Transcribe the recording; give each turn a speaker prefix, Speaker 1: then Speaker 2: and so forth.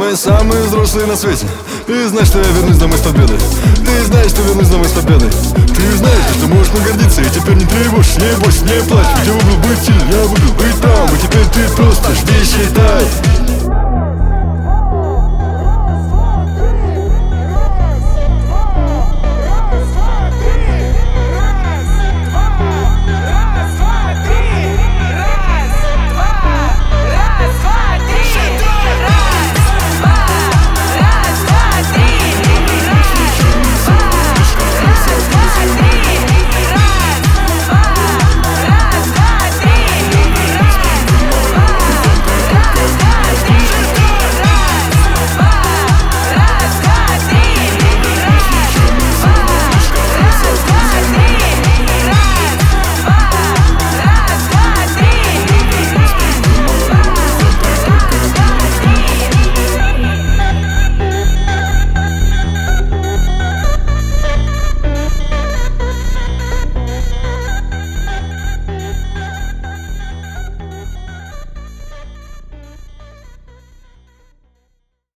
Speaker 1: Мы самые взрослые на свете. Ты знаешь, что я вернусь домой с победой. Ты знаешь, что вернусь домой с победой. Ты знаешь, что можешь нагордиться. И теперь не тревожь, не бойся, не плачь. Ведь я выбрал быть сильным, я выбрал быть правым.